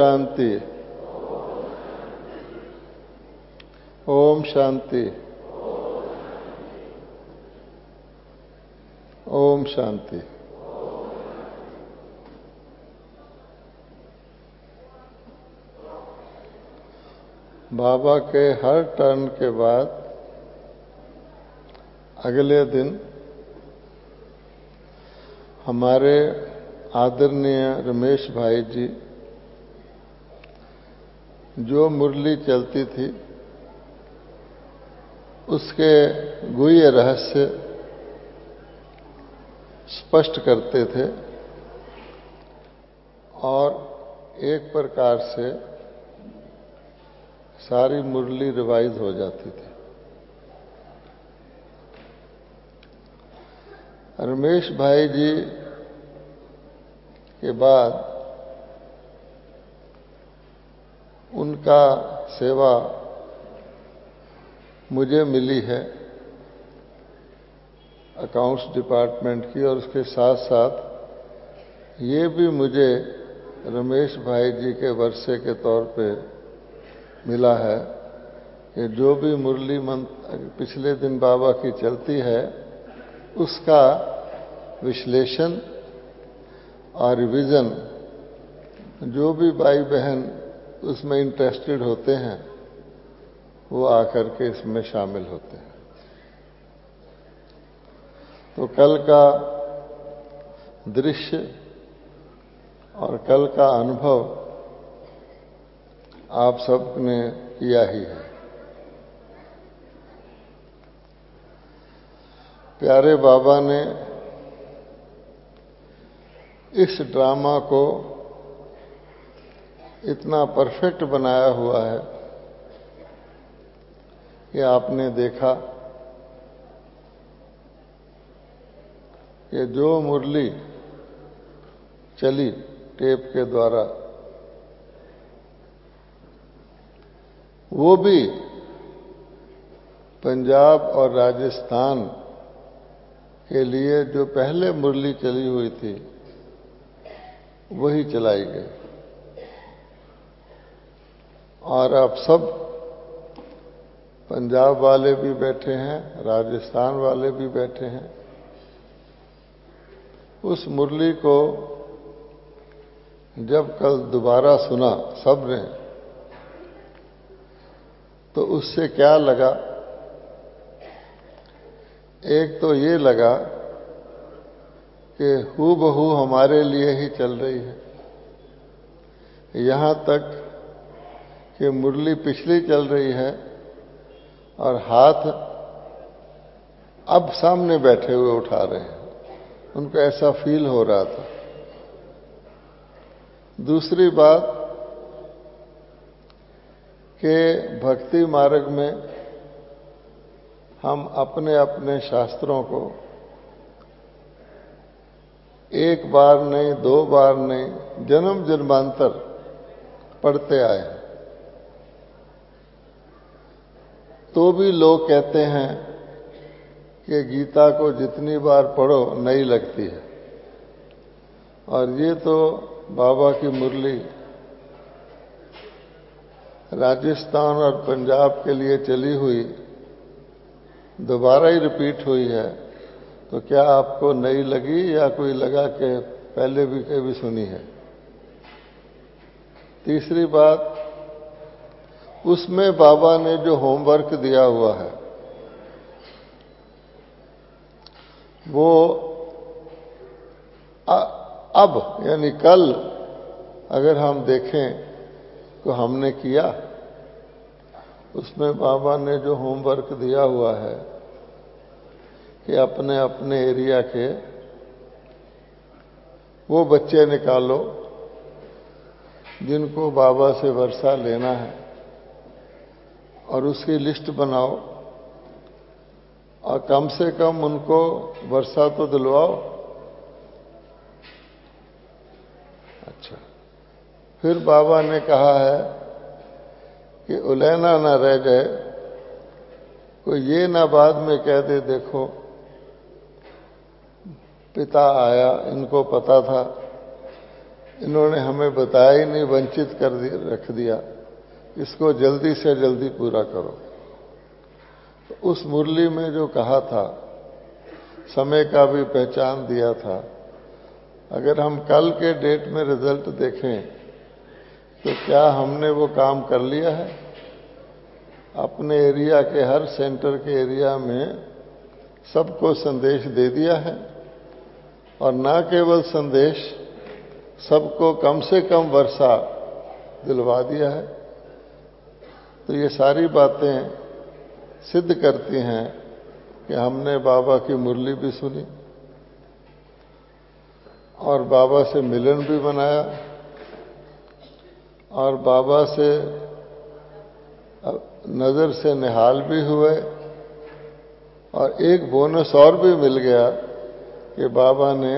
शांति। ओम शांति। ओम शांति। बाबा के हर टर्न के बाद अगले दिन हमारे आदरणीय रमेश भाई जी जो मुरली चलती थी उसके गुह्य रहस्य स्पष्ट करते थे और एक प्रकार से सारी मुरली रिवाइज हो जाती थी। रमेश भाई जी के बाद उनका सेवा मुझे मिली है अकाउंट्स डिपार्टमेंट की, और उसके साथ साथ ये भी मुझे रमेश भाई जी के वर्षे के तौर पे मिला है कि जो भी मुरली पिछले दिन बाबा की चलती है उसका विश्लेषण और रिवीजन जो भी भाई बहन उसमें इंटरेस्टेड होते हैं वो आकर के इसमें शामिल होते हैं। तो कल का दृश्य और कल का अनुभव आप सब ने किया ही है। प्यारे बाबा ने इस ड्रामा को इतना परफेक्ट बनाया हुआ है कि आपने देखा कि जो मुरली चली टेप के द्वारा वो भी पंजाब और राजस्थान के लिए जो पहले मुरली चली हुई थी वही चलाई गई। और अब सब पंजाब वाले भी बैठे हैं, राजस्थान वाले भी बैठे हैं। उस मुरली को जब कल दोबारा सुना सबने तो उससे क्या लगा, एक तो ये लगा कि हूबहू हमारे लिए ही चल रही है। यहां तक कि मुरली पिछली चल रही है और हाथ अब सामने बैठे हुए उठा रहे हैं, उनको ऐसा फील हो रहा था। दूसरी बात कि भक्ति मार्ग में हम अपने अपने शास्त्रों को एक बार नहीं, दो बार नहीं, जन्म जन्मांतर पढ़ते आए हैं। तो भी लोग कहते हैं कि गीता को जितनी बार पढ़ो नई लगती है। और ये तो बाबा की मुरली राजस्थान और पंजाब के लिए चली हुई दोबारा ही रिपीट हुई है, तो क्या आपको नई लगी या कोई लगा कि पहले भी कभी सुनी है? तीसरी बात, उसमें बाबा ने जो होमवर्क दिया हुआ है वो अब यानी कल अगर हम देखें तो हमने किया। उसमें बाबा ने जो होमवर्क दिया हुआ है कि अपने अपने एरिया के वो बच्चे निकालो जिनको बाबा से वर्षा लेना है और उसकी लिस्ट बनाओ और कम से कम उनको वर्षा तो दिलवाओ। अच्छा, फिर बाबा ने कहा है कि उलैना ना रह जाए, कोई ये ना बाद में कह दे देखो पिता आया, इनको पता था इन्होंने हमें बताया ही नहीं, वंचित कर रख दिया, इसको जल्दी से जल्दी पूरा करो। तो उस मुरली में जो कहा था, समय का भी पहचान दिया था। अगर हम कल के डेट में रिजल्ट देखें तो क्या हमने वो काम कर लिया है? अपने एरिया के हर सेंटर के एरिया में सबको संदेश दे दिया है, और न केवल संदेश, सबको कम से कम वर्षा दिलवा दिया है। तो ये सारी बातें सिद्ध करती हैं कि हमने बाबा की मुरली भी सुनी और बाबा से मिलन भी बनाया और बाबा से नजर से निहाल भी हुए। और एक बोनस और भी मिल गया कि बाबा ने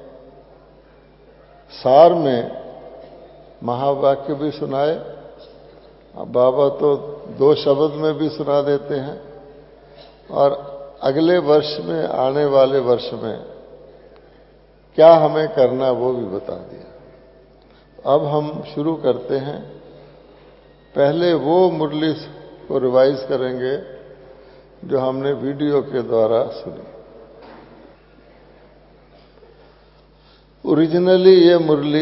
सार में महावाक्य भी सुनाए। बाबा तो 2 शब्द में भी सुना देते हैं, और अगले वर्ष में, आने वाले वर्ष में क्या हमें करना वो भी बता दिया। अब हम शुरू करते हैं। पहले वो मुरली को रिवाइज करेंगे जो हमने वीडियो के द्वारा सुनी। ओरिजिनली ये मुरली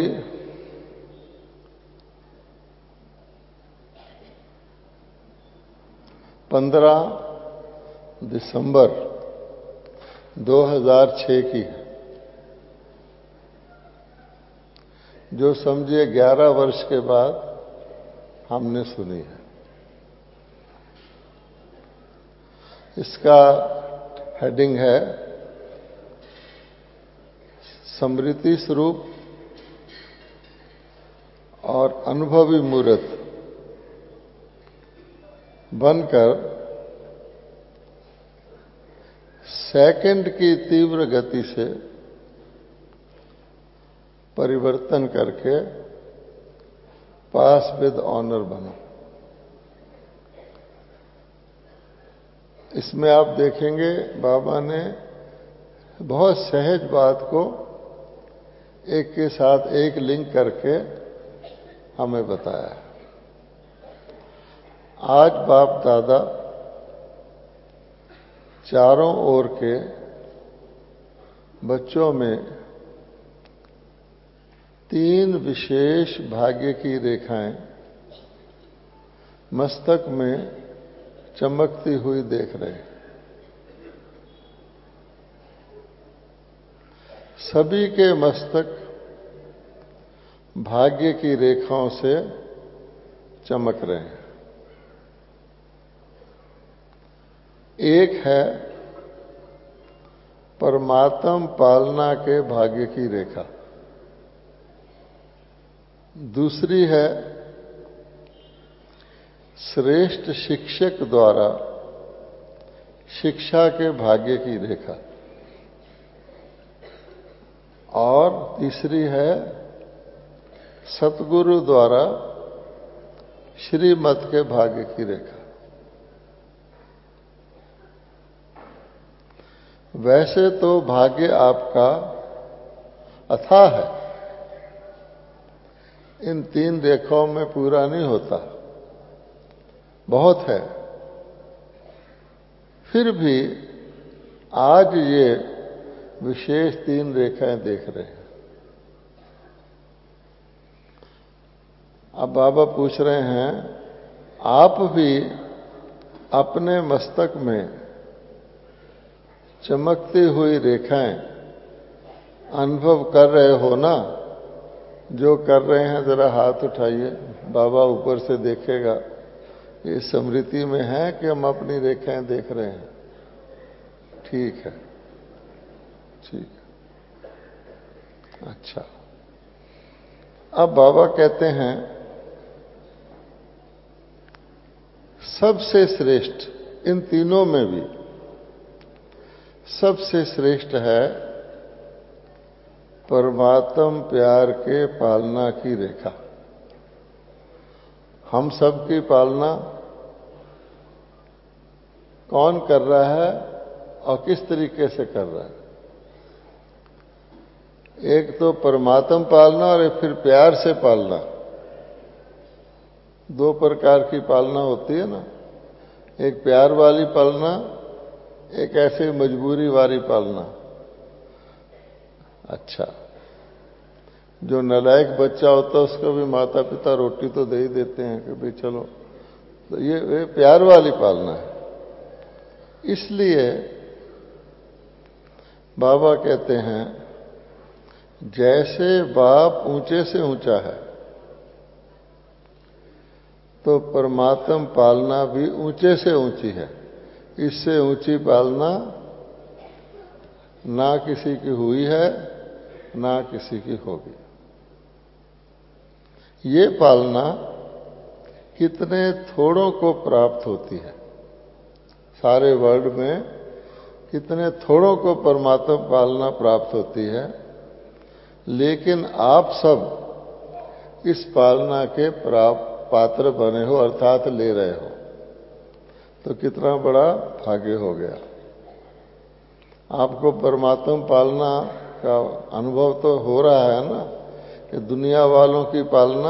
दिसंबर 2006 की है, जो समझिए 11 वर्ष के बाद हमने सुनी है। इसका हेडिंग है स्मृति स्वरूप और अनुभवी मूर्त बनकर सेकंड की तीव्र गति से परिवर्तन करके पास विद ऑनर बनो। इसमें आप देखेंगे बाबा ने बहुत सहज बात को एक के साथ एक लिंक करके हमें बताया है। आज बाप दादा चारों ओर के बच्चों में 3 विशेष भाग्य की रेखाएं मस्तक में चमकती हुई देख रहे हैं। सभी के मस्तक भाग्य की रेखाओं से चमक रहे हैं। एक है परमात्म पालना के भाग्य की रेखा, दूसरी है श्रेष्ठ शिक्षक द्वारा शिक्षा के भाग्य की रेखा, और तीसरी है सतगुरु द्वारा श्रीमत के भाग्य की रेखा। वैसे तो भाग्य आपका अथाह है, इन 3 रेखाओं में पूरा नहीं होता, बहुत है। फिर भी आज ये विशेष 3 रेखाएं देख रहे हैं। अब बाबा पूछ रहे हैं, आप भी अपने मस्तक में चमकती हुई रेखाएं अनुभव कर रहे हो ना? जो कर रहे हैं जरा हाथ उठाइए, बाबा ऊपर से देखेगा ये स्मृति में है कि हम अपनी रेखाएं देख रहे हैं। ठीक है, ठीक है, अच्छा। अब बाबा कहते हैं सबसे श्रेष्ठ, इन तीनों में भी सबसे श्रेष्ठ है परमात्म प्यार के पालना की रेखा। हम सब की पालना कौन कर रहा है और किस तरीके से कर रहा है? एक तो परमात्म पालना और एक फिर प्यार से पालना। दो प्रकार की पालना होती है ना, एक प्यार वाली पालना, एक ऐसे मजबूरी वाली पालना। अच्छा, जो नालायक बच्चा होता है उसको भी माता पिता रोटी तो दे ही देते हैं कि भाई चलो, तो ये प्यार वाली पालना है। इसलिए बाबा कहते हैं जैसे बाप ऊंचे से ऊंचा है तो परमात्म पालना भी ऊंचे से ऊंची है। इससे ऊंची पालना ना किसी की हुई है ना किसी की होगी। ये पालना कितने थोड़ों को प्राप्त होती है। सारे वर्ल्ड में कितने थोड़ों को परमात्मा पालना प्राप्त होती है, लेकिन आप सब इस पालना के पात्र बने हो, अर्थात ले रहे हो, तो कितना बड़ा भाग्य हो गया। आपको परमात्मा पालना का अनुभव तो हो रहा है ना, कि दुनिया वालों की पालना,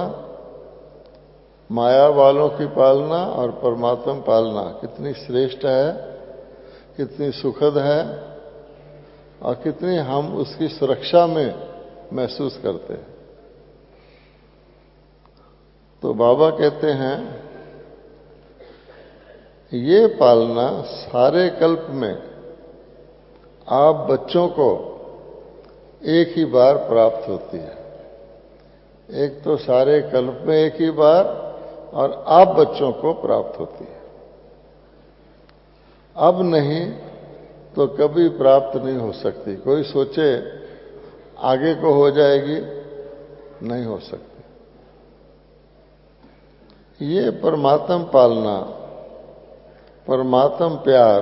माया वालों की पालना और परमात्मा पालना कितनी श्रेष्ठ है, कितनी सुखद है और कितनी हम उसकी सुरक्षा में महसूस करते हैं। तो बाबा कहते हैं ये पालना सारे कल्प में आप बच्चों को एक ही बार प्राप्त होती है। एक तो सारे कल्प में एक ही बार, और आप बच्चों को प्राप्त होती है। अब नहीं तो कभी प्राप्त नहीं हो सकती। कोई सोचे आगे को हो जाएगी, नहीं हो सकती। ये परमात्म पालना, परमात्म प्यार,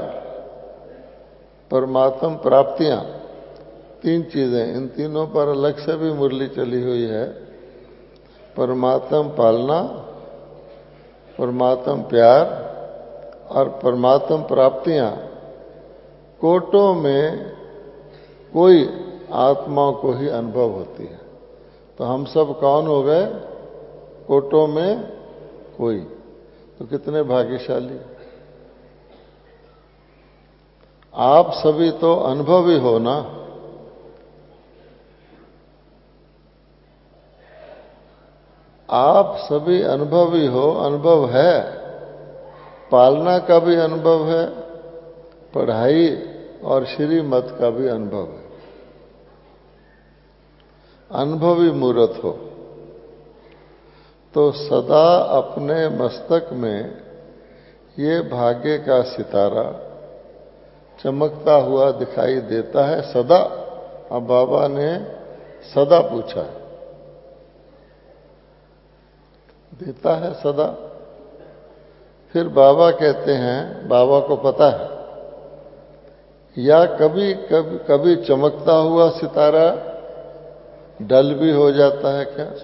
परमात्म प्राप्तियां, तीन चीजें, इन तीनों पर अलग से भी मुरली चली हुई है। परमात्म पालना, परमात्म प्यार और परमात्म प्राप्तियां कोटों में कोई आत्माओं को ही अनुभव होती है। तो हम सब कौन हो गए? कोटों में कोई। तो कितने भाग्यशाली। आप सभी तो अनुभवी हो ना। आप सभी अनुभवी हो, अनुभव है, पालना का भी अनुभव है, पढ़ाई और श्रीमत का भी अनुभव है। अनुभवी मूर्त हो तो सदा अपने मस्तक में ये भाग्य का सितारा चमकता हुआ दिखाई देता है सदा। अब बाबा ने सदा पूछा है, देता है सदा। फिर बाबा कहते हैं, बाबा को पता है, या कभी कभी कभी चमकता हुआ सितारा डल भी हो जाता है क्या?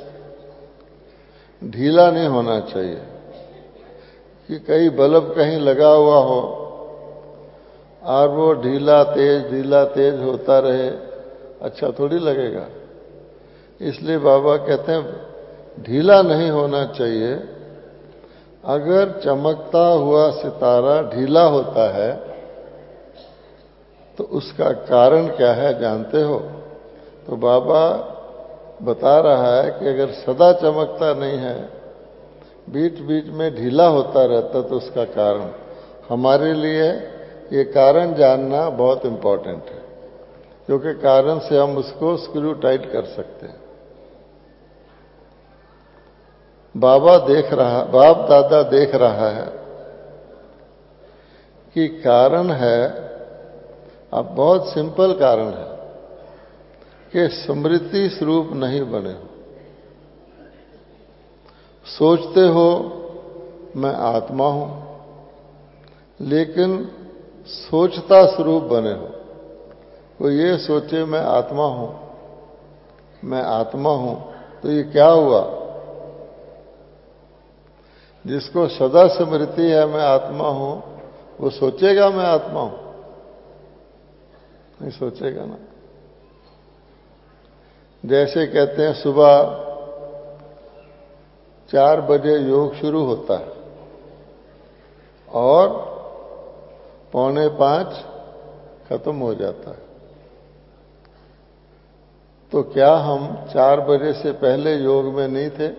ढीला नहीं होना चाहिए कि कहीं बल्ब कहीं लगा हुआ हो और वो ढीला तेज होता रहे, अच्छा थोड़ी लगेगा। इसलिए बाबा कहते हैं ढीला नहीं होना चाहिए। अगर चमकता हुआ सितारा ढीला होता है तो उसका कारण क्या है जानते हो? तो बाबा बता रहा है कि अगर सदा चमकता नहीं है, बीच बीच में ढीला होता रहता, तो उसका कारण, हमारे लिए ये कारण जानना बहुत इंपॉर्टेंट है, क्योंकि कारण से हम उसको स्क्रू टाइट कर सकते हैं। बाप दादा देख रहा है कि कारण है, अब बहुत सिंपल कारण है कि स्मृति स्वरूप नहीं बने हो। सोचते हो मैं आत्मा हूं, लेकिन सोचता स्वरूप बने हो। कोई ये सोचे मैं आत्मा हूं, मैं आत्मा हूं, तो ये क्या हुआ? जिसको सदा स्मृति है मैं आत्मा हूं, वो सोचेगा मैं आत्मा हूं? नहीं सोचेगा ना। जैसे कहते हैं सुबह 4 बजे योग शुरू होता है और 4:45 खत्म हो जाता है। तो क्या हम 4 बजे से पहले योग में नहीं थे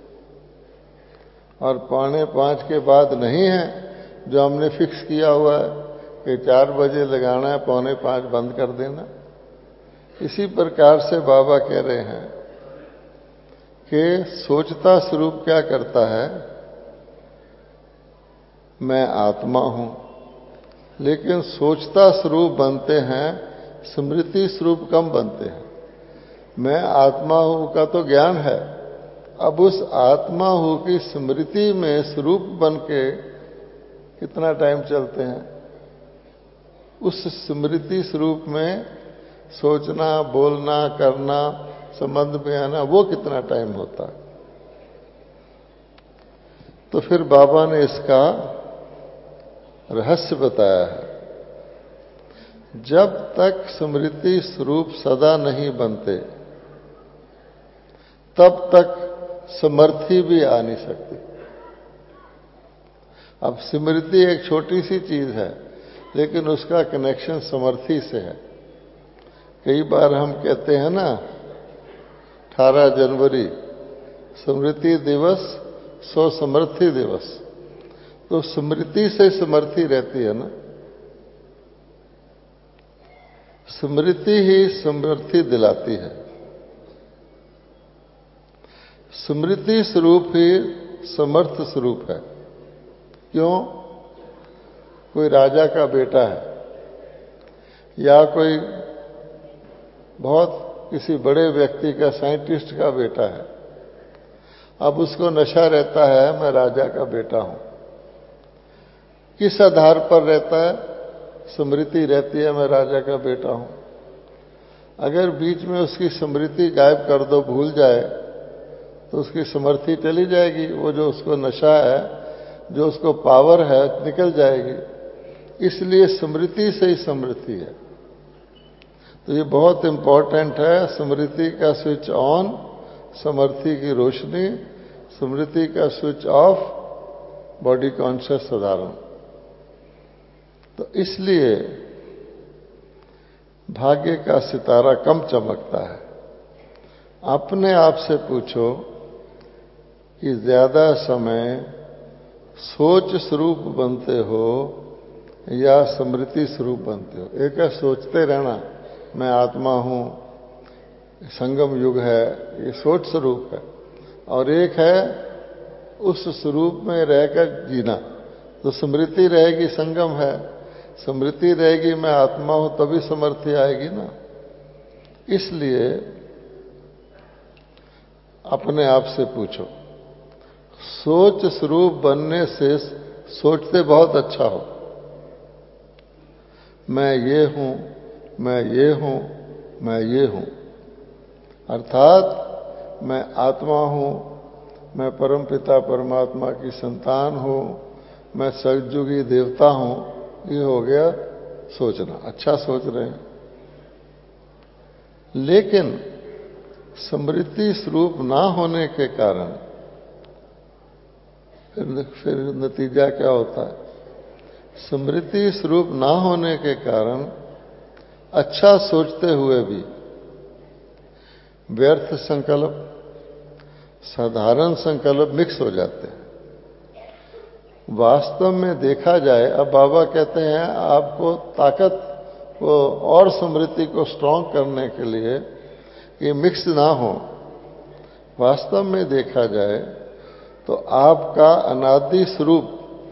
और 4:45 के बाद नहीं है, जो हमने फिक्स किया हुआ है कि 4 बजे लगाना है, 4:45 बंद कर देना। इसी प्रकार से बाबा कह रहे हैं कि सोचता स्वरूप क्या करता है, मैं आत्मा हूं, लेकिन सोचता स्वरूप बनते हैं, स्मृति स्वरूप कम बनते हैं। मैं आत्मा हूं का तो ज्ञान है, अब उस आत्मा हूं की स्मृति में स्वरूप बन के कितना टाइम चलते हैं, उस स्मृति स्वरूप में सोचना, बोलना, करना, संबंध में आना, वो कितना टाइम होता है। तो फिर बाबा ने इसका रहस्य बताया है। जब तक स्मृति स्वरूप सदा नहीं बनते तब तक समर्थी भी आ नहीं सकती। अब स्मृति एक छोटी सी चीज है, लेकिन उसका कनेक्शन समर्थी से है। कई बार हम कहते हैं ना 18 जनवरी स्मृति दिवस, सो समर्थी दिवस, तो स्मृति से समर्थी रहती है ना। स्मृति ही समर्थी दिलाती है। स्मृति स्वरूप ही समर्थ स्वरूप है। क्यों? कोई राजा का बेटा है या कोई बहुत किसी बड़े व्यक्ति का, साइंटिस्ट का बेटा है, अब उसको नशा रहता है मैं राजा का बेटा हूं। किस आधार पर रहता है? स्मृति रहती है मैं राजा का बेटा हूं। अगर बीच में उसकी स्मृति गायब कर दो, भूल जाए, तो उसकी समर्थी चली जाएगी। वो जो उसको नशा है, जो उसको पावर है, निकल जाएगी। इसलिए स्मृति से ही समृद्धि है। तो ये बहुत इंपॉर्टेंट है। स्मृति का स्विच ऑन, समर्थी की रोशनी, स्मृति का स्विच ऑफ, बॉडी कॉन्शियस साधारण। तो इसलिए भाग्य का सितारा कम चमकता है। अपने आप से पूछो कि ज्यादा समय सोच स्वरूप बनते हो या स्मृति स्वरूप बनते हो। एक है सोचते रहना, मैं आत्मा हूं, संगम युग है, ये सोच स्वरूप है, और एक है उस स्वरूप में रहकर जीना। तो स्मृति रहेगी संगम है, स्मृति रहेगी मैं आत्मा हूं, तभी समर्थी आएगी ना। इसलिए अपने आप से पूछो, सोच स्वरूप बनने से सोचते बहुत अच्छा हो, मैं ये हूं, मैं ये हूं, मैं ये हूं, अर्थात मैं आत्मा हूं, मैं परमपिता परमात्मा की संतान हूं, मैं सतयुगी देवता हूं। ये हो गया सोचना, अच्छा सोच रहे हैं। लेकिन स्मृति स्वरूप ना होने के कारण फिर नतीजा क्या होता है? स्मृति स्वरूप ना होने के कारण अच्छा सोचते हुए भी व्यर्थ संकल्प, साधारण संकल्प मिक्स हो जाते हैं। वास्तव में देखा जाए, अब बाबा कहते हैं आपको ताकत को और स्मृति को स्ट्रांग करने के लिए ये मिक्स ना हो। वास्तव में देखा जाए तो आपका अनादि स्वरूप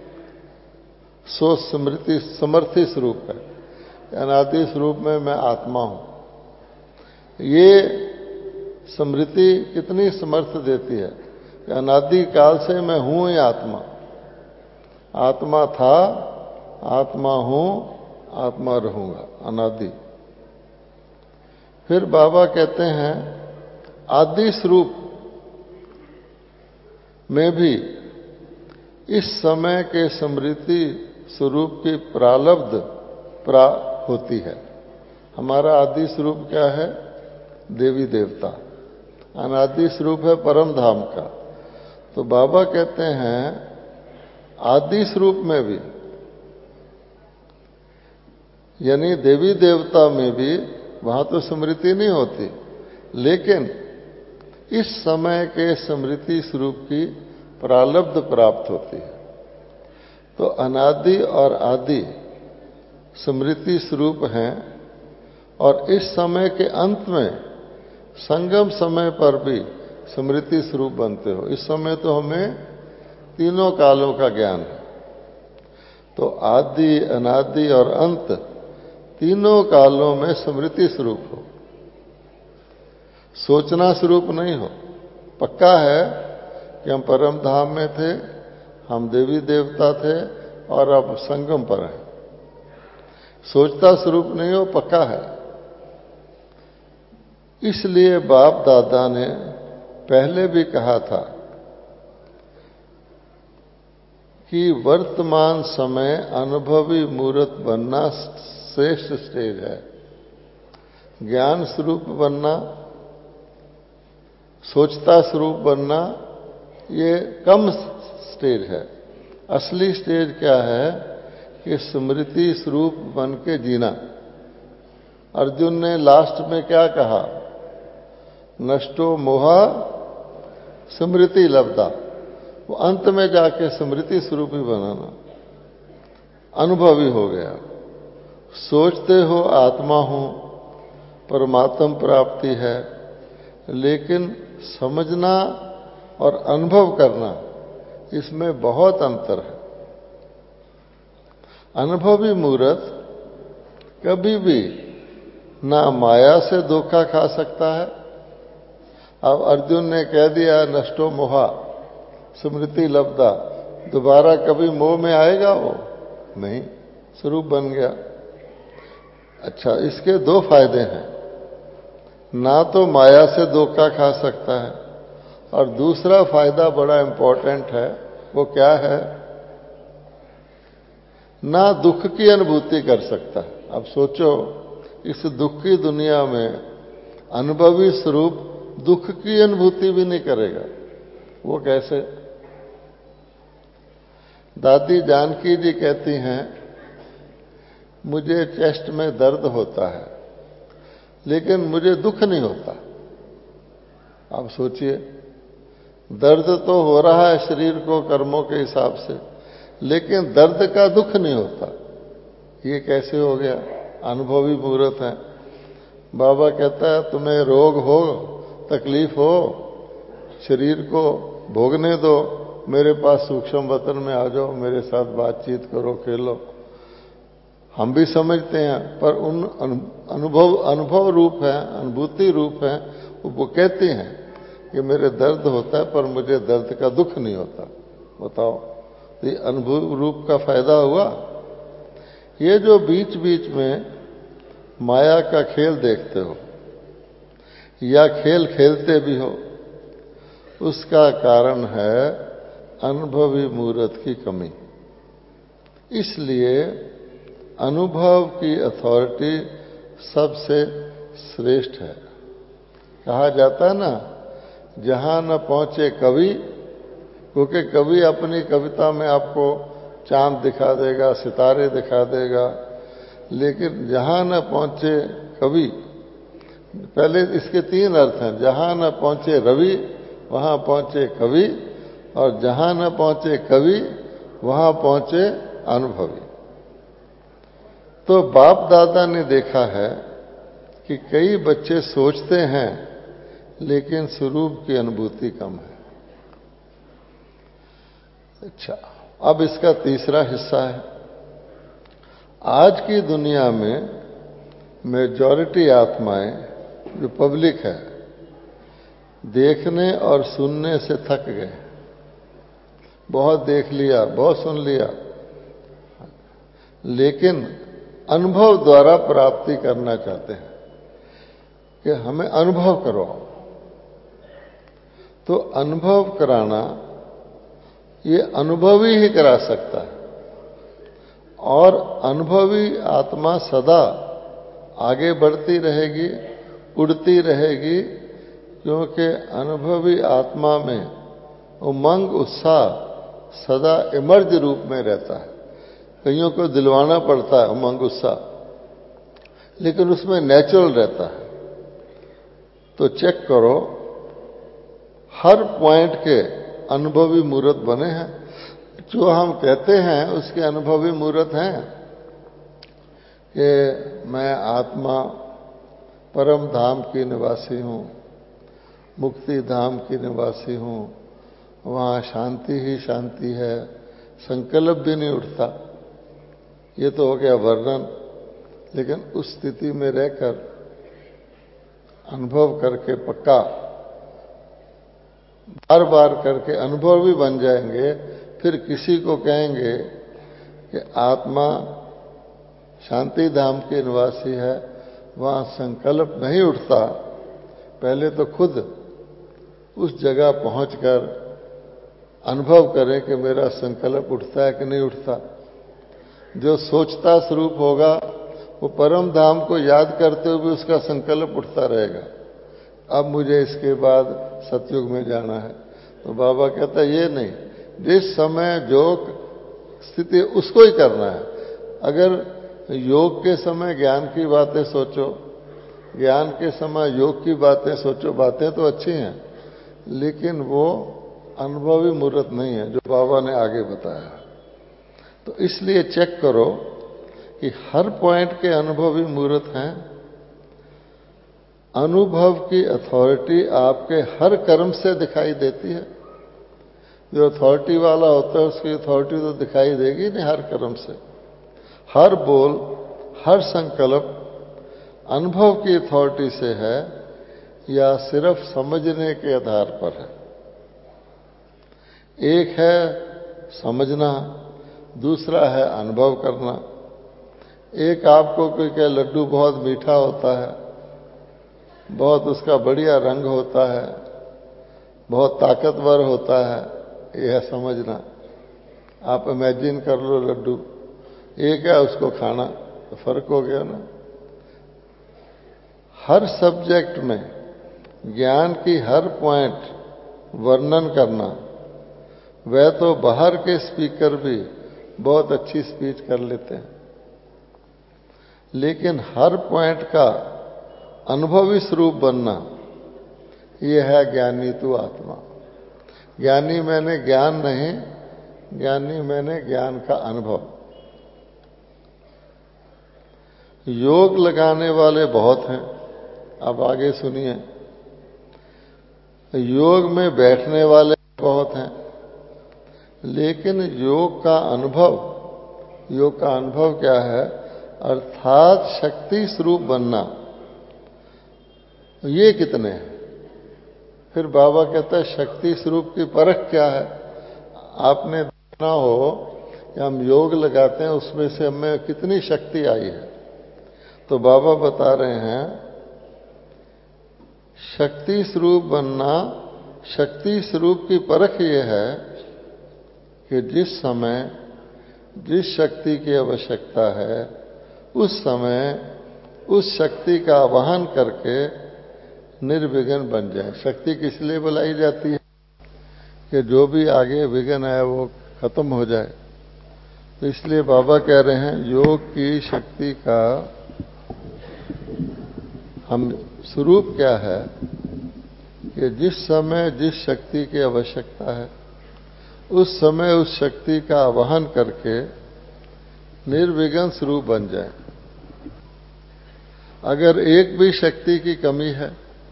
सो स्मृति समर्थी स्वरूप है। अनादि स्वरूप में मैं आत्मा हूं। ये स्मृति कितनी समर्थ देती है कि अनादि काल से मैं हूं ही आत्मा। आत्मा था, आत्मा हूं, आत्मा रहूंगा, अनादि। फिर बाबा कहते हैं आदि स्वरूप में भी इस समय के स्मृति स्वरूप की प्रारब्ध होती है। हमारा आदि स्वरूप क्या है? देवी देवता, अनादि स्वरूप है परम धाम का। तो बाबा कहते हैं आदि स्वरूप में भी, यानी देवी देवता में भी वहां तो स्मृति नहीं होती, लेकिन इस समय के स्मृति स्वरूप की प्रारब्ध प्राप्त होती है। तो अनादि और आदि स्मृति स्वरूप हैं, और इस समय के अंत में संगम समय पर भी स्मृति स्वरूप बनते हो। इस समय तो हमें तीनों कालों का ज्ञान है। तो आदि, अनादि और अंत तीनों कालों में स्मृति स्वरूप हो, सोचना स्वरूप नहीं हो। पक्का है कि हम परम धाम में थे, हम देवी देवता थे और अब संगम पर हैं। सोचता स्वरूप नहीं हो, पक्का है। इसलिए बाप दादा ने पहले भी कहा था कि वर्तमान समय अनुभवी मूर्त बनना श्रेष्ठ स्टेज है। ज्ञान स्वरूप बनना, सोचता स्वरूप बनना, ये कम स्टेज है। असली स्टेज क्या है कि स्मृति स्वरूप बन के जीना। अर्जुन ने लास्ट में क्या कहा? नष्टो मोहा स्मृति लब्धा। वो अंत में जाके स्मृति स्वरूप ही बनाना, अनुभवी हो गया। सोचते हो आत्मा हूं, परमात्म प्राप्ति है, लेकिन समझना और अनुभव करना, इसमें बहुत अंतर है। अनुभवी मूर्त कभी भी ना माया से धोखा खा सकता है। अब अर्जुन ने कह दिया नष्टो मोहा स्मृति लब्धा, दोबारा कभी मोह में आएगा वो? नहीं, स्वरूप बन गया। अच्छा, इसके दो फायदे हैं। ना तो माया से धोखा खा सकता है, और दूसरा फायदा बड़ा इंपॉर्टेंट है। वो क्या है? ना दुख की अनुभूति कर सकता है। अब सोचो, इस दुख की दुनिया में अनुभवी स्वरूप दुख की अनुभूति भी नहीं करेगा, वो कैसे? दादी जानकी जी कहती हैं, मुझे चेस्ट में दर्द होता है लेकिन मुझे दुख नहीं होता। आप सोचिए, दर्द तो हो रहा है शरीर को कर्मों के हिसाब से, लेकिन दर्द का दुख नहीं होता। ये कैसे हो गया? अनुभवी मूर्त है। बाबा कहता है तुम्हें रोग हो, तकलीफ हो, शरीर को भोगने दो, मेरे पास सूक्ष्म वतन में आ जाओ, मेरे साथ बातचीत करो, खेलो। हम भी समझते हैं, पर उन अनुभव रूप है, अनुभूति रूप है, वो कहते हैं कि मेरे दर्द होता है पर मुझे दर्द का दुख नहीं होता। बताओ, तो ये अनुभव रूप का फायदा हुआ। ये जो बीच बीच में माया का खेल देखते हो या खेल खेलते भी हो, उसका कारण है अनुभवी मूर्त की कमी। इसलिए अनुभव की अथॉरिटी सबसे श्रेष्ठ है। कहा जाता है ना, जहां न पहुंचे कवि, क्योंकि कवि अपनी कविता में आपको चांद दिखा देगा, सितारे दिखा देगा, लेकिन जहां न पहुंचे कवि, पहले इसके तीन अर्थ हैं। जहां न पहुंचे रवि, वहां पहुंचे कवि, और जहां न पहुंचे कवि, वहां पहुंचे अनुभवी। तो बाप दादा ने देखा है कि कई बच्चे सोचते हैं लेकिन स्वरूप की अनुभूति कम है। अच्छा, अब इसका तीसरा हिस्सा है। आज की दुनिया में मेजॉरिटी आत्माएं, जो पब्लिक है, देखने और सुनने से थक गए। बहुत देख लिया, बहुत सुन लिया, लेकिन अनुभव द्वारा प्राप्ति करना चाहते हैं कि हमें अनुभव करो। तो अनुभव कराना ये अनुभवी ही करा सकता है, और अनुभवी आत्मा सदा आगे बढ़ती रहेगी, उड़ती रहेगी, क्योंकि अनुभवी आत्मा में उमंग उत्साह सदा इमर्ज रूप में रहता है। कईयों को दिलवाना पड़ता है उमंग उत्साह, लेकिन उसमें नेचुरल रहता है। तो चेक करो, हर पॉइंट के अनुभवी मूर्त बने हैं। जो हम कहते हैं उसके अनुभवी मूर्त हैं कि मैं आत्मा परम धाम की निवासी हूं, मुक्ति धाम की निवासी हूं, वहां शांति ही शांति है, संकल्प भी नहीं उठता। ये तो हो गया वर्णन। लेकिन उस स्थिति में रहकर अनुभव करके पक्का बार बार करके अनुभव भी बन जाएंगे, फिर किसी को कहेंगे कि आत्मा शांति धाम के निवासी है, वहां संकल्प नहीं उठता। पहले तो खुद उस जगह पहुंचकर अनुभव करें कि मेरा संकल्प उठता है कि नहीं उठता। जो सोचता स्वरूप होगा वो परम धाम को याद करते हुए उसका संकल्प उठता रहेगा, अब मुझे इसके बाद सतयुग में जाना है। तो बाबा कहता है ये नहीं, जिस समय जो स्थिति उसको ही करना है। अगर योग के समय ज्ञान की बातें सोचो, ज्ञान के समय योग की बातें सोचो, बातें तो अच्छी हैं, लेकिन वो अनुभवी मूर्त नहीं है जो बाबा ने आगे बताया। तो इसलिए चेक करो कि हर पॉइंट के अनुभवी मूर्त हैं। अनुभव की अथॉरिटी आपके हर कर्म से दिखाई देती है। जो अथॉरिटी वाला होता है उसकी अथॉरिटी तो दिखाई देगी नहीं हर कर्म से। हर बोल, हर संकल्प अनुभव की अथॉरिटी से है या सिर्फ समझने के आधार पर है। एक है समझना, दूसरा है अनुभव करना। एक आपको कोई कहे लड्डू बहुत मीठा होता है, बहुत उसका बढ़िया रंग होता है, बहुत ताकतवर होता है, यह है समझना। आप इमेजिन कर लो लड्डू, एक है उसको खाना, तो फर्क हो गया ना। हर सब्जेक्ट में ज्ञान की हर पॉइंट वर्णन करना, वह तो बाहर के स्पीकर भी बहुत अच्छी स्पीच कर लेते हैं, लेकिन हर पॉइंट का अनुभवी स्वरूप बनना, यह है ज्ञानी तू आत्मा। ज्ञानी मैंने ज्ञान नहीं, ज्ञानी मैंने ज्ञान का अनुभव। योग लगाने वाले बहुत हैं, अब आगे सुनिए। योग में बैठने वाले बहुत हैं, लेकिन योग का अनुभव क्या है? अर्थात शक्ति स्वरूप बनना, ये कितने हैं? फिर बाबा कहता है शक्ति स्वरूप की परख क्या है? आपने देखना हो कि हम योग लगाते हैं, उसमें से हमें कितनी शक्ति आई है। तो बाबा बता रहे हैं शक्ति स्वरूप बनना, शक्ति स्वरूप की परख ये है कि जिस समय जिस शक्ति की आवश्यकता है उस समय उस शक्ति का आवाहन करके निर्विघ्न बन जाए। शक्ति किस लिए बुलाई जाती है? कि जो भी आगे विघ्न है वो खत्म हो जाए। तो इसलिए बाबा कह रहे हैं योग की शक्ति का हम स्वरूप क्या है कि जिस समय जिस शक्ति की आवश्यकता है उस समय उस शक्ति का आवाहन करके निर्विघ्न स्वरूप बन जाए। अगर एक भी शक्ति की कमी है,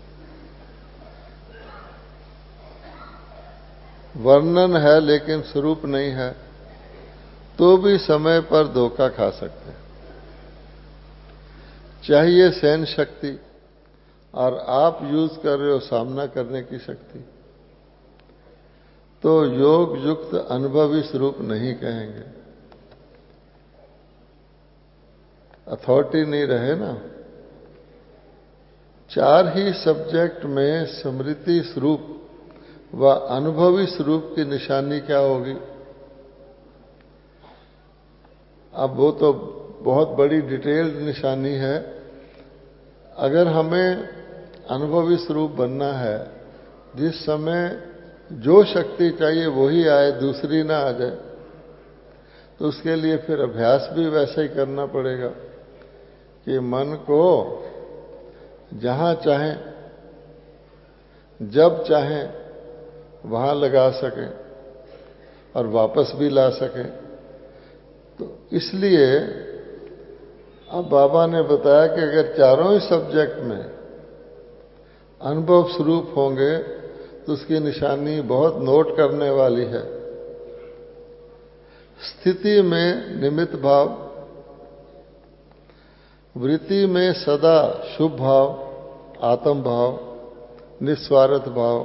वर्णन है लेकिन स्वरूप नहीं है, तो भी समय पर धोखा खा सकते हैं। चाहिए सहन शक्ति और आप यूज कर रहे हो सामना करने की शक्ति, तो योग युक्त अनुभवी स्वरूप नहीं कहेंगे। अथॉरिटी नहीं रहे ना। चार ही सब्जेक्ट में स्मृति स्वरूप व अनुभवी स्वरूप की निशानी क्या होगी? अब वो तो बहुत बड़ी डिटेल्ड निशानी है। अगर हमें अनुभवी स्वरूप बनना है, जिस समय जो शक्ति चाहिए वही आए, दूसरी ना आ जाए, तो उसके लिए फिर अभ्यास भी वैसा ही करना पड़ेगा कि मन को जहां चाहें, जब चाहें वहां लगा सकें और वापस भी ला सकें। तो इसलिए अब बाबा ने बताया कि अगर चारों ही सब्जेक्ट में अनुभव स्वरूप होंगे तो उसकी निशानी बहुत नोट करने वाली है। स्थिति में निमित्त भाव, वृत्ति में सदा शुभ भाव, आत्म भाव, निस्वार्थ भाव,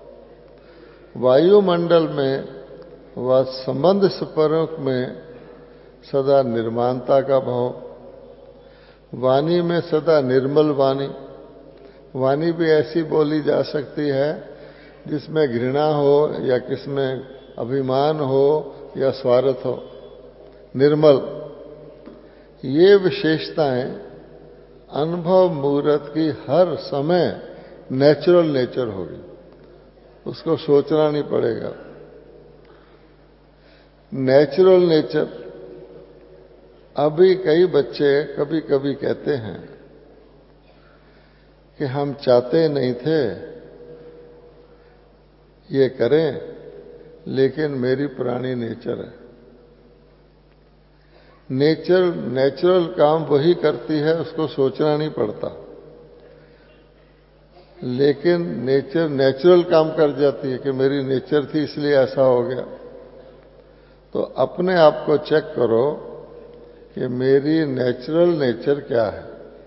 वायुमंडल में व संबंध स्पर्श में सदा निर्माणता का भाव, वाणी में सदा निर्मल वाणी। वाणी भी ऐसी बोली जा सकती है जिसमें घृणा हो या किसमें अभिमान हो या स्वार्थ हो, निर्मल। ये विशेषताएं अनुभव मूर्त की हर समय नेचुरल नेचर होगी, उसको सोचना नहीं पड़ेगा। Natural nature. अभी कई बच्चे कभी कभी कहते हैं कि हम चाहते नहीं थे ये करें, लेकिन मेरी पुरानी नेचर है। नेचुरल काम वही करती है, उसको सोचना नहीं पड़ता, लेकिन नेचर नेचुरल काम कर जाती है कि मेरी नेचर थी इसलिए ऐसा हो गया। तो अपने आप को चेक करो कि मेरी नेचुरल नेचर क्या है।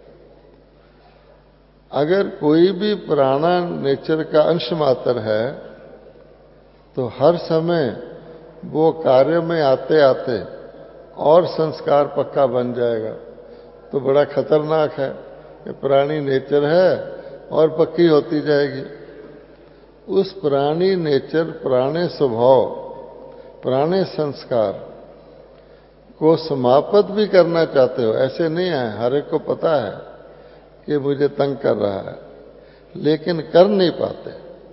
अगर कोई भी पुराना नेचर का अंश मात्र है तो हर समय वो कार्य में आते आते और संस्कार पक्का बन जाएगा। तो बड़ा खतरनाक है कि पुरानी नेचर है और पक्की होती जाएगी। उस पुरानी नेचर, पुराने स्वभाव, पुराने संस्कार को समाप्त भी करना चाहते हो। ऐसे नहीं है, हर एक को पता है कि मुझे तंग कर रहा है, लेकिन कर नहीं पाते।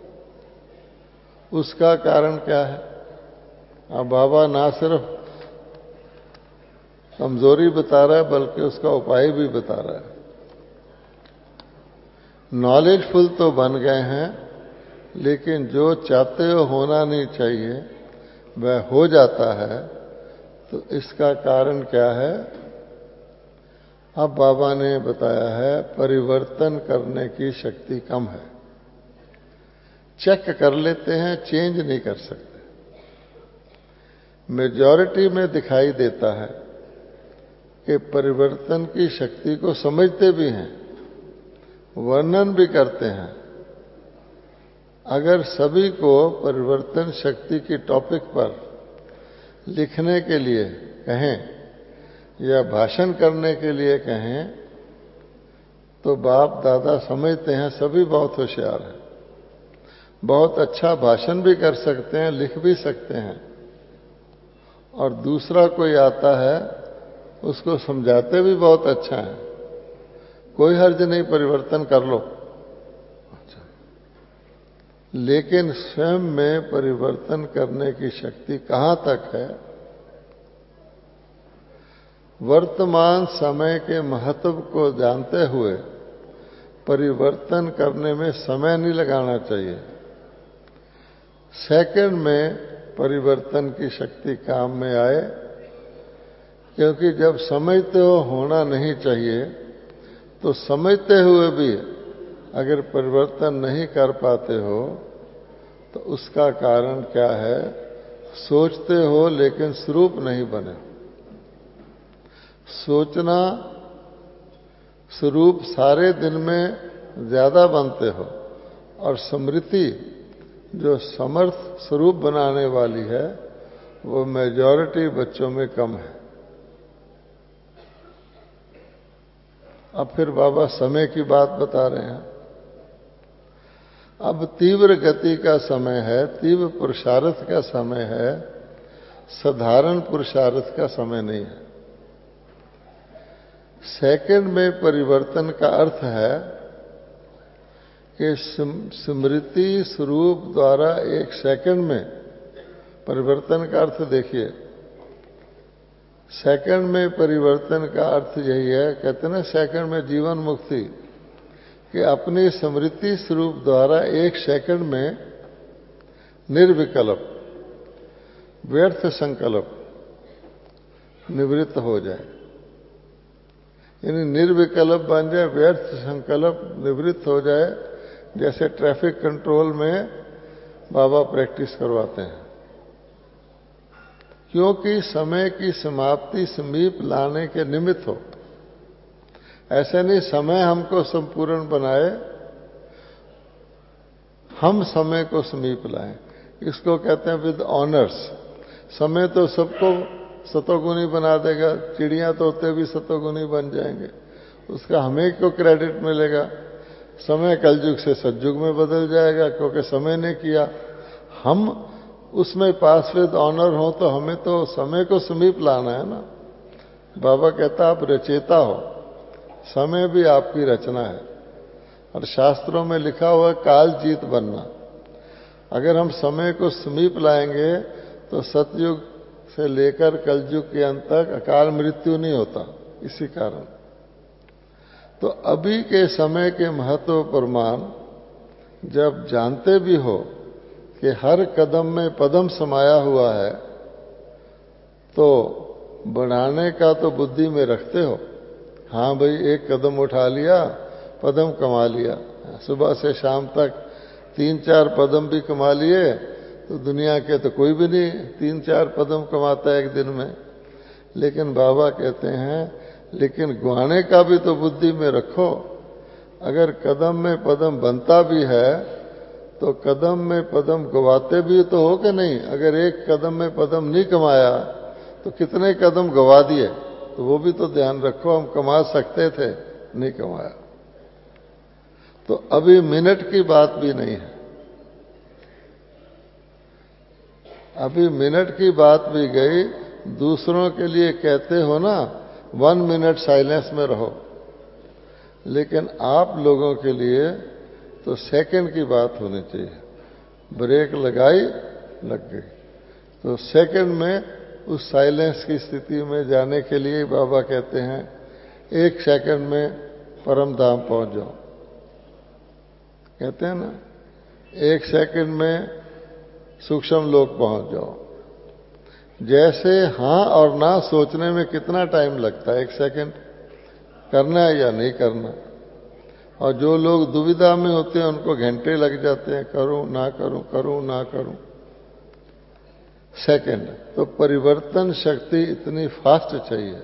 उसका कारण क्या है? अब बाबा ना सिर्फ कमजोरी बता रहा है बल्कि उसका उपाय भी बता रहा है। नॉलेजफुल तो बन गए हैं, लेकिन जो चाहते हो होना नहीं चाहिए वह हो जाता है। तो इसका कारण क्या है? अब बाबा ने बताया है परिवर्तन करने की शक्ति कम है। चेक कर लेते हैं, चेंज नहीं कर सकते। मेजॉरिटी में दिखाई देता है कि परिवर्तन की शक्ति को समझते भी हैं, वर्णन भी करते हैं। अगर सभी को परिवर्तन शक्ति की टॉपिक पर लिखने के लिए कहें या भाषण करने के लिए कहें तो बाप दादा समझते हैं सभी बहुत होशियार हैं, बहुत अच्छा भाषण भी कर सकते हैं, लिख भी सकते हैं, और दूसरा कोई आता है उसको समझाते भी बहुत अच्छा है। कोई हर्ज नहीं, परिवर्तन कर लो। लेकिन स्वयं में परिवर्तन करने की शक्ति कहां तक है? वर्तमान समय के महत्व को जानते हुए परिवर्तन करने में समय नहीं लगाना चाहिए। सेकंड में परिवर्तन की शक्ति काम में आए, क्योंकि जब समझते हो होना नहीं चाहिए तो समझते हुए भी अगर परिवर्तन नहीं कर पाते हो तो उसका कारण क्या है? सोचते हो लेकिन स्वरूप नहीं बने। सोचना स्वरूप सारे दिन में ज्यादा बनते हो, और स्मृति जो समर्थ स्वरूप बनाने वाली है वो मेजॉरिटी बच्चों में कम है। अब फिर बाबा समय की बात बता रहे हैं। अब तीव्र गति का समय है, तीव्र पुरुषार्थ का समय है, साधारण पुरुषार्थ का समय नहीं है। सेकंड में परिवर्तन का अर्थ है कि स्मृति स्वरूप द्वारा एक सेकंड में परिवर्तन का अर्थ देखिए। सेकंड में परिवर्तन का अर्थ यही है, कहते हैं ना सेकंड में जीवन मुक्ति, कि अपनी स्मृति स्वरूप द्वारा एक सेकंड में निर्विकल्प व्यर्थ संकल्प निवृत्त हो जाए, यानी निर्विकल्प बन जाए, व्यर्थ संकल्प निवृत्त हो जाए। जैसे ट्रैफिक कंट्रोल में बाबा प्रैक्टिस करवाते हैं, क्योंकि समय की समाप्ति समीप लाने के निमित्त हो। ऐसे नहीं समय हमको संपूर्ण बनाए, हम समय को समीप लाएं। इसको कहते हैं विद ऑनर्स। समय तो सबको सतोगुणी बना देगा, चिड़ियां तोते भी सतोगुणी बन जाएंगे, उसका हमें क्यों क्रेडिट मिलेगा। समय कलयुग से सतयुग में बदल जाएगा, क्योंकि समय ने किया। हम उसमें पास विद ऑनर हो तो हमें तो समय को समीप लाना है ना। बाबा कहता आप रचेता हो, समय भी आपकी रचना है। और शास्त्रों में लिखा हुआ है काल जीत बनना। अगर हम समय को समीप लाएंगे तो सतयुग से लेकर कलयुग के अंत तक अकाल मृत्यु नहीं होता। इसी कारण तो अभी के समय के महत्व प्रमाण जब जानते भी हो कि हर कदम में पदम समाया हुआ है, तो बढ़ाने का तो बुद्धि में रखते हो। हाँ भाई, एक कदम उठा लिया, पदम कमा लिया। सुबह से शाम तक 3-4 पदम भी कमा लिए तो दुनिया के तो कोई भी नहीं 3-4 पदम कमाता है एक दिन में। लेकिन बाबा कहते हैं लेकिन गुआने का भी तो बुद्धि में रखो। अगर कदम में पदम बनता भी है तो कदम में पदम गवाते भी तो हो कि नहीं। अगर एक कदम में पदम नहीं कमाया तो कितने कदम गवा दिए, तो वो भी तो ध्यान रखो। हम कमा सकते थे, नहीं कमाया। तो अभी मिनट की बात भी नहीं है, अभी मिनट की बात भी गई। दूसरों के लिए कहते हो ना 1 मिनट साइलेंस में रहो, लेकिन आप लोगों के लिए तो सेकंड की बात होनी चाहिए। ब्रेक लगाई, लग गई, तो सेकंड में उस साइलेंस की स्थिति में जाने के लिए बाबा कहते हैं 1 सेकंड में परम धाम पहुंच जाओ। कहते हैं ना 1 सेकंड में सूक्ष्म लोक पहुंच जाओ। जैसे हाँ और ना सोचने में कितना टाइम लगता है, 1 सेकंड, करना है या नहीं करना। और जो लोग दुविधा में होते हैं उनको घंटे लग जाते हैं, करूं ना करूं, करूं ना करूं। सेकंड तो परिवर्तन शक्ति इतनी फास्ट चाहिए।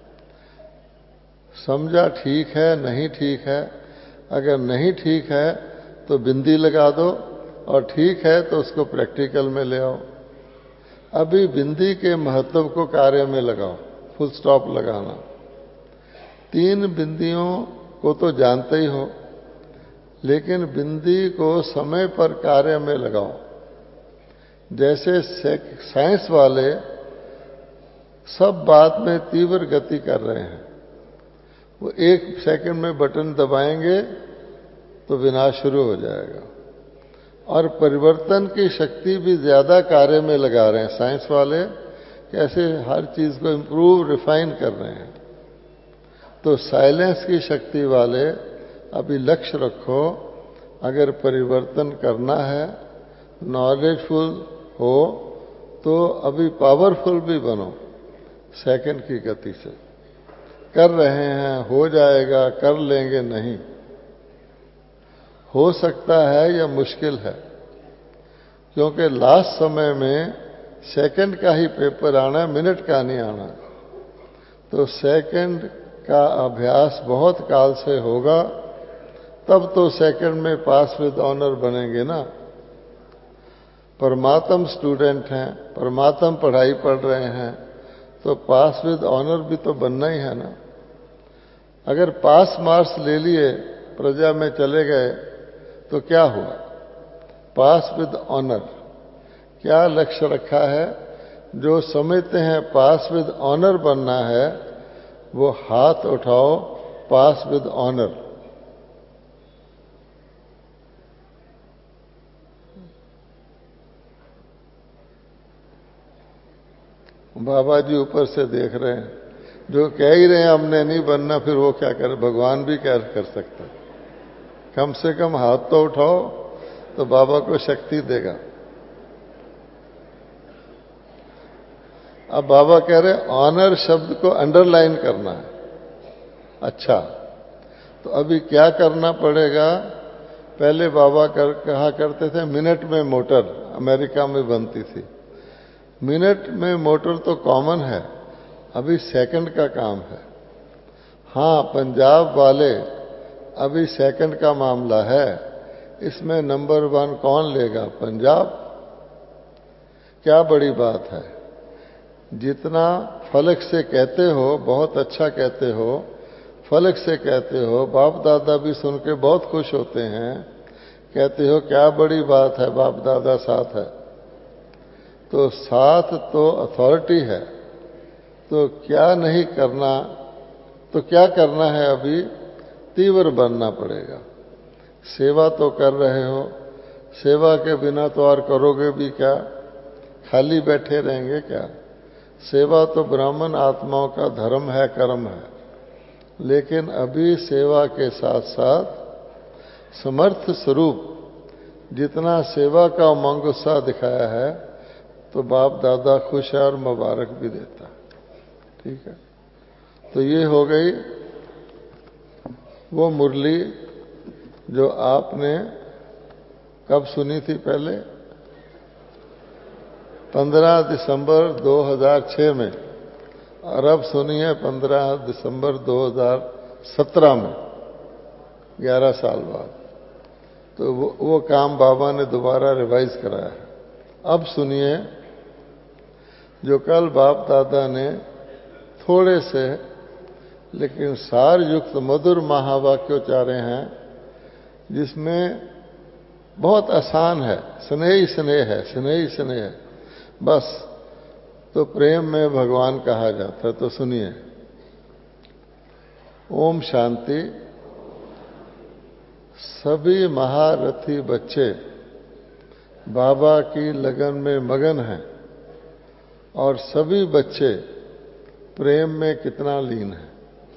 समझा ठीक है, नहीं ठीक है। अगर नहीं ठीक है तो बिंदी लगा दो, और ठीक है तो उसको प्रैक्टिकल में ले आओ। अभी बिंदी के महत्व को कार्य में लगाओ, फुल स्टॉप लगाना। 3 बिंदियों को तो जानते ही हो, लेकिन बिंदी को समय पर कार्य में लगाओ। जैसे साइंस वाले सब बात में तीव्र गति कर रहे हैं, वो 1 सेकंड में बटन दबाएंगे तो विनाश शुरू हो जाएगा। और परिवर्तन की शक्ति भी ज्यादा कार्य में लगा रहे हैं साइंस वाले, कैसे हर चीज को इंप्रूव रिफाइन कर रहे हैं। तो साइलेंस की शक्ति वाले अभी लक्ष्य रखो, अगर परिवर्तन करना है, नॉलेजफुल हो तो अभी पावरफुल भी बनो। सेकंड की गति से कर रहे हैं, हो जाएगा, कर लेंगे, नहीं। हो सकता है या मुश्किल है, क्योंकि लास्ट समय में सेकंड का ही पेपर आना, मिनट का नहीं आना। तो सेकंड का अभ्यास बहुत काल से होगा, तब तो सेकंड में पास विद ऑनर बनेंगे ना। परमात्म स्टूडेंट हैं, परमात्म पढ़ाई पढ़ रहे हैं, तो पास विद ऑनर भी तो बनना ही है ना। अगर पास मार्क्स ले लिए, प्रजा में चले गए, तो क्या हुआ? Pass with honour. क्या लक्ष्य रखा है? जो समझते हैं पास विद ऑनर बनना है, वो हाथ उठाओ, पास विद ऑनर। बाबा जी ऊपर से देख रहे हैं, जो कह ही रहे हैं हमने नहीं बनना, फिर वो क्या करे, भगवान भी क्या कर सकता है। कम से कम हाथ तो उठाओ तो बाबा को शक्ति देगा। अब बाबा कह रहे ऑनर शब्द को अंडरलाइन करना है। अच्छा, तो अभी क्या करना पड़ेगा? पहले बाबा कहा करते थे मिनट में मोटर, अमेरिका में बनती थी। मिनट में मोटर तो कॉमन है, अभी सेकंड का काम है। हाँ, पंजाब वाले अभी सेकंड का मामला है, इसमें नंबर 1 कौन लेगा? पंजाब। क्या बड़ी बात है। जितना फलक से कहते हो, बहुत अच्छा कहते हो, फलक से कहते हो, बाप दादा भी सुन के बहुत खुश होते हैं, कहते हो क्या बड़ी बात है, बाप दादा साथ है। तो साथ तो अथॉरिटी है, तो क्या नहीं करना, तो क्या करना है? अभी तीव्र बनना पड़ेगा। सेवा तो कर रहे हो, सेवा के बिना तो और करोगे भी क्या? खाली बैठे रहेंगे क्या? सेवा तो ब्राह्मण आत्माओं का धर्म है, कर्म है। लेकिन अभी सेवा के साथ साथ समर्थ स्वरूप जितना सेवा का उमंग उत्साह दिखाया है, तो बाप दादा खुश है और मुबारक भी देता है। ठीक है, तो ये हो गई वो मुरली जो आपने कब सुनी थी? पहले 15 दिसंबर 2006 में, और अब सुनी है 15 दिसंबर 2017 में, 11 साल बाद। तो वो काम बाबा ने दोबारा रिवाइज कराया है। अब सुनिए जो कल बाप दादा ने थोड़े से लेकिन सार युक्त मधुर महावाक्य उच्चारे हैं, जिसमें बहुत आसान है, स्नेह ही स्नेह है, स्नेह ही स्नेह है बस। तो प्रेम में भगवान कहा जाता है। तो सुनिए। ओम शांति। सभी महारथी बच्चे बाबा की लगन में मगन हैं, और सभी बच्चे प्रेम में कितना लीन हैं।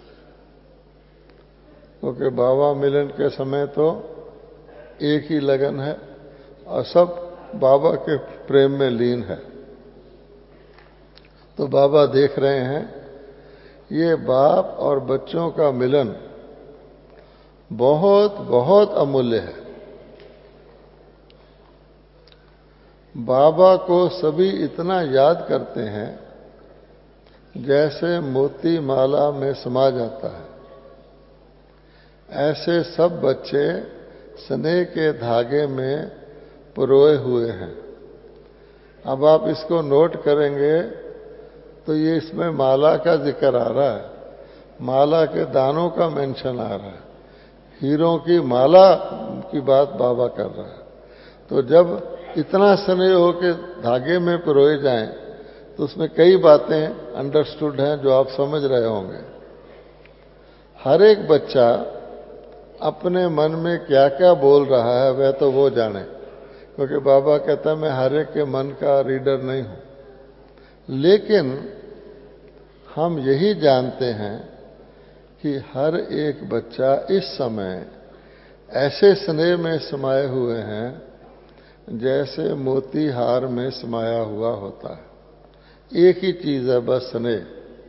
क्योंकि बाबा मिलन के समय तो एक ही लगन है और सब बाबा के प्रेम में लीन है। तो बाबा देख रहे हैं ये बाप और बच्चों का मिलन बहुत बहुत अमूल्य है। बाबा को सभी इतना याद करते हैं जैसे मोती माला में समा जाता है। ऐसे सब बच्चे स्नेह के धागे में पिरोए हुए हैं। अब आप इसको नोट करेंगे तो ये इसमें माला का जिक्र आ रहा है, माला के दानों का मेंशन आ रहा है, हीरों की माला की बात बाबा कर रहा है। तो जब इतना स्नेह हो के धागे में पिरोए जाएं तो उसमें कई बातें अंडरस्टूड हैं जो आप समझ रहे होंगे। हर एक बच्चा अपने मन में क्या क्या बोल रहा है वह तो वो जाने, क्योंकि बाबा कहता है मैं हर एक के मन का रीडर नहीं हूं। लेकिन हम यही जानते हैं कि हर एक बच्चा इस समय ऐसे स्नेह में समाये हुए हैं जैसे मोती हार में समाया हुआ होता है। एक ही चीज है बस, स्नेह,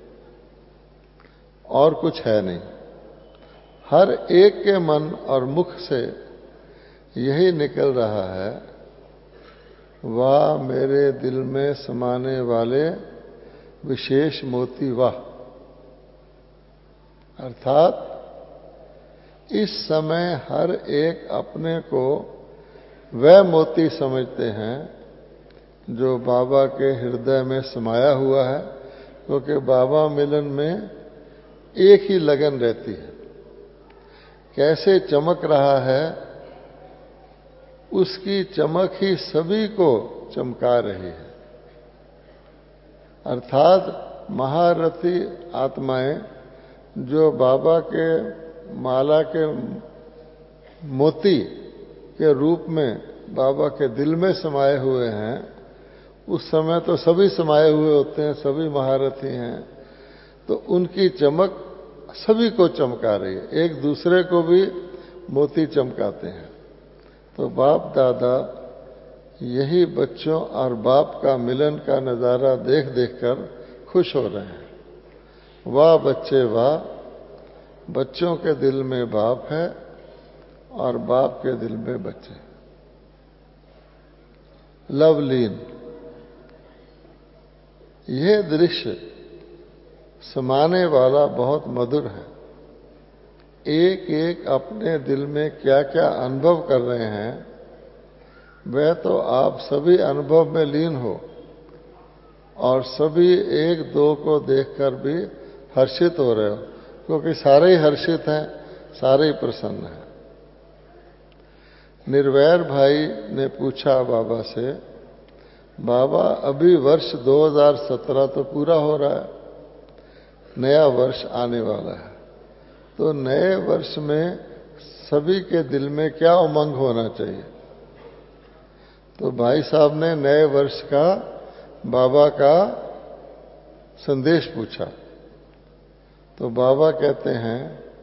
और कुछ है नहीं। हर एक के मन और मुख से यही निकल रहा है, वाह मेरे दिल में समाने वाले विशेष मोती वाह। अर्थात इस समय हर एक अपने को वह मोती समझते हैं जो बाबा के हृदय में समाया हुआ है, क्योंकि बाबा मिलन में एक ही लगन रहती है। कैसे चमक रहा है उसकी चमक ही सभी को चमका रही है। अर्थात महारथी आत्माएं जो बाबा के माला के मोती के रूप में बाबा के दिल में समाये हुए हैं, उस समय तो सभी समाये हुए होते हैं, सभी महारथी हैं, तो उनकी चमक सभी को चमका रही है, एक दूसरे को भी मोती चमकाते हैं। तो बाप दादा यही बच्चों और बाप का मिलन का नज़ारा देख देख कर खुश हो रहे हैं। वाह बच्चे वाह, बच्चों के दिल में बाप है और बाप के दिल में बच्चे। लवलीन, यह दृश्य समाने वाला बहुत मधुर है। एक एक अपने दिल में क्या क्या अनुभव कर रहे हैं, वह तो आप सभी अनुभव में लीन हो और सभी एक दो को देखकर भी हर्षित हो रहे हो, क्योंकि सारे ही हर्षित हैं, सारे ही प्रसन्न हैं। निर्वैर भाई ने पूछा बाबा से, बाबा अभी वर्ष 2017 तो पूरा हो रहा है, नया वर्ष आने वाला है, तो नए वर्ष में सभी के दिल में क्या उमंग होना चाहिए? तो भाई साहब ने नए वर्ष का बाबा का संदेश पूछा। तो बाबा कहते हैं,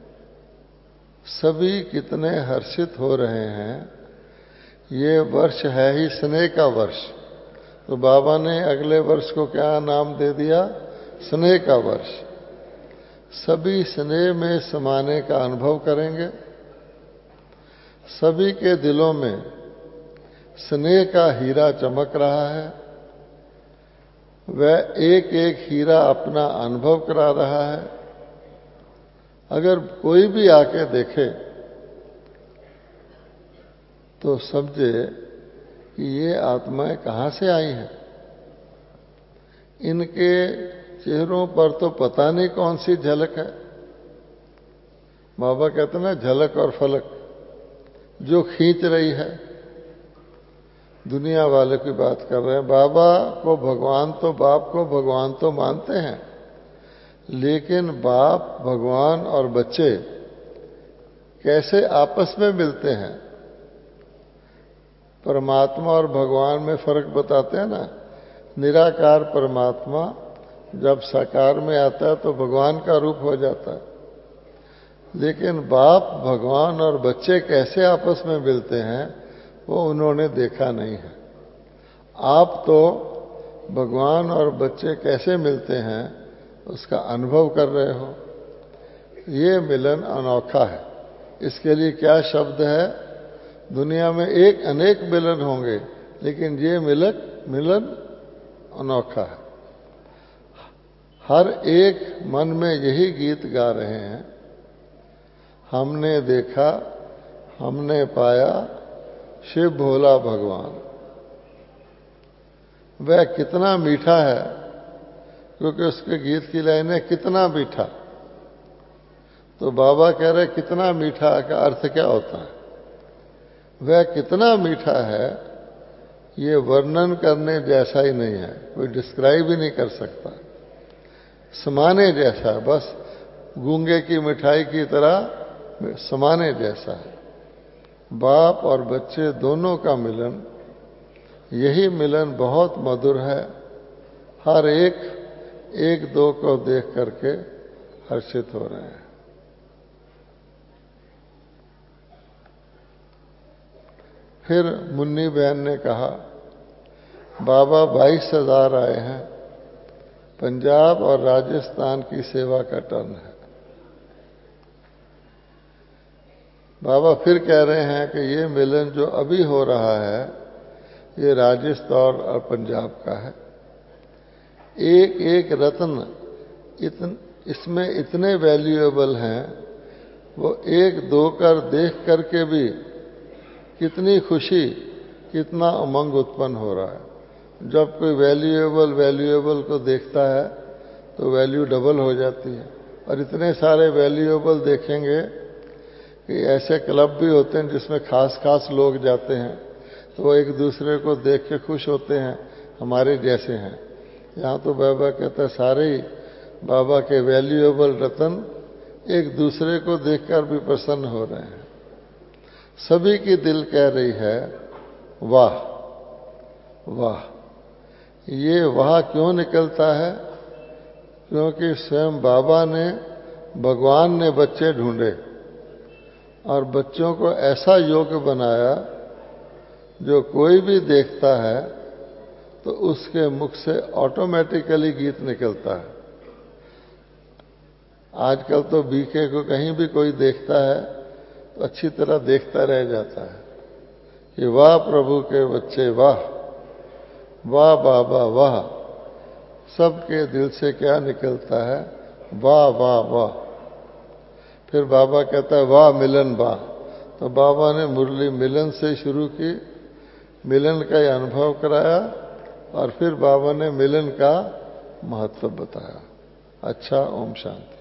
सभी कितने हर्षित हो रहे हैं, ये वर्ष है ही स्नेह का वर्ष। तो बाबा ने अगले वर्ष को क्या नाम दे दिया? स्नेह का वर्ष। सभी स्नेह में समाने का अनुभव करेंगे। सभी के दिलों में स्नेह का हीरा चमक रहा है। वह एक एक हीरा अपना अनुभव करा रहा है। अगर कोई भी आके देखे तो समझे कि ये आत्माएं कहाँ से आई हैं। इनके चेहरों पर तो पता नहीं कौन सी झलक है। बाबा कहते हैं ना, झलक और फलक जो खींच रही है। दुनिया वाले की बात कर रहे हैं। बाबा को भगवान तो, बाप को भगवान तो मानते हैं, लेकिन बाप, भगवान और बच्चे कैसे आपस में मिलते हैं? परमात्मा और भगवान में फर्क बताते हैं ना। निराकार परमात्मा जब साकार में आता है तो भगवान का रूप हो जाता है, लेकिन बाप, भगवान और बच्चे कैसे आपस में मिलते हैं वो उन्होंने देखा नहीं है। आप तो भगवान और बच्चे कैसे मिलते हैं उसका अनुभव कर रहे हो। ये मिलन अनोखा है। इसके लिए क्या शब्द है? दुनिया में एक अनेक मिलन होंगे, लेकिन ये मिलन अनोखा है। हर एक मन में यही गीत गा रहे हैं, हमने देखा, हमने पाया शिव भोला भगवान। वह कितना मीठा है, क्योंकि उसके गीत की लाइन है, कितना मीठा। तो बाबा कह रहे कितना मीठा का अर्थ क्या होता है? वह कितना मीठा है ये वर्णन करने जैसा ही नहीं है, कोई डिस्क्राइब ही नहीं कर सकता। समाने जैसा है, बस गूंगे की मिठाई की तरह समाने जैसा है। बाप और बच्चे दोनों का मिलन, यही मिलन बहुत मधुर है। हर एक दो को देख करके हर्षित हो रहे हैं। फिर मुन्नी बहन ने कहा, बाबा 22,000 आए हैं, पंजाब और राजस्थान की सेवा का टर्न है। बाबा फिर कह रहे हैं कि ये मिलन जो अभी हो रहा है ये राजस्थान और पंजाब का है। एक एक रत्न इसमें इतने वैल्यूएबल हैं, वो एक दो कर देख करके भी कितनी खुशी, कितना उमंग उत्पन्न हो रहा है। जब कोई वैल्यूएबल को देखता है तो वैल्यू डबल हो जाती है। और इतने सारे वैल्यूएबल देखेंगे कि ऐसे क्लब भी होते हैं जिसमें खास लोग जाते हैं, तो वो एक दूसरे को देख के खुश होते हैं, हमारे जैसे हैं। यहाँ तो बाबा कहता है सारे ही बाबा के वैल्यूएबल रतन एक दूसरे को देखकर भी प्रसन्न हो रहे हैं। सभी की दिल कह रही है वाह वाह। ये वाह क्यों निकलता है? क्योंकि स्वयं बाबा ने, भगवान ने बच्चे ढूंढे और बच्चों को ऐसा योग्य बनाया जो कोई भी देखता है तो उसके मुख से ऑटोमेटिकली गीत निकलता है। आजकल तो बीके को कहीं भी कोई देखता है तो अच्छी तरह देखता रह जाता है कि वाह प्रभु के बच्चे वाह, वाह बाबा वाह। सबके दिल से क्या निकलता है? वाह वाह वाह। फिर बाबा कहता है वाह मिलन वाह। तो बाबा ने मुरली मिलन से शुरू की, मिलन का अनुभव कराया और फिर बाबा ने मिलन का महत्व बताया। अच्छा, ओम शांति।